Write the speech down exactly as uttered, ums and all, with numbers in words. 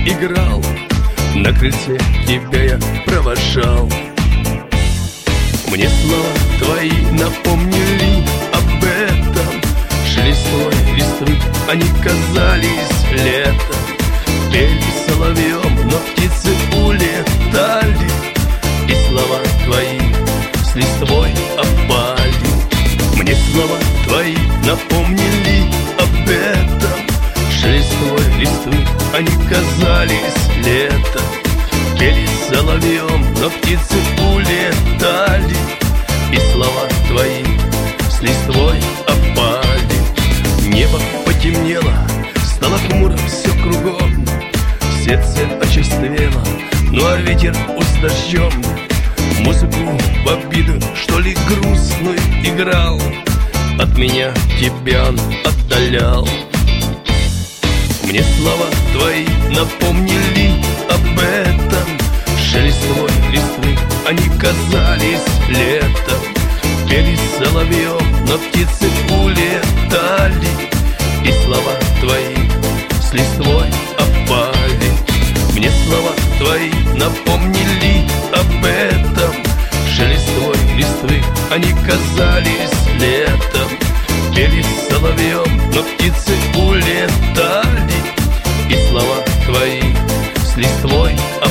играл, на крыльце тебя я провожал. Мне слова твои напомнили об этом. Шли слой листвы, они казались летом. Пели соловьем, но птицы улетали, и слова твои с листвой опали. Мне слова твои напомнили об этом. Шелестой листвы, они казались летом. Пели соловьем, но птицы улетали, и слова твои с листвой опали. Небо потемнело, стало хмуро все кругом. Сердце очерствело, ну а ветер с дождем музыку в обиду, что ли, грустную играл. От меня тебя он отдалял. Мне слова твои напомнили об этом. Шелестой листвы, они казались летом. Пели соловьем, но птицы улетали, и слова твои с листвой опали. Мне слова твои напомнили об этом. Шелестой листвы, они казались летом. Пели соловьем, но птицы улетали, и слова твои с листвой опали.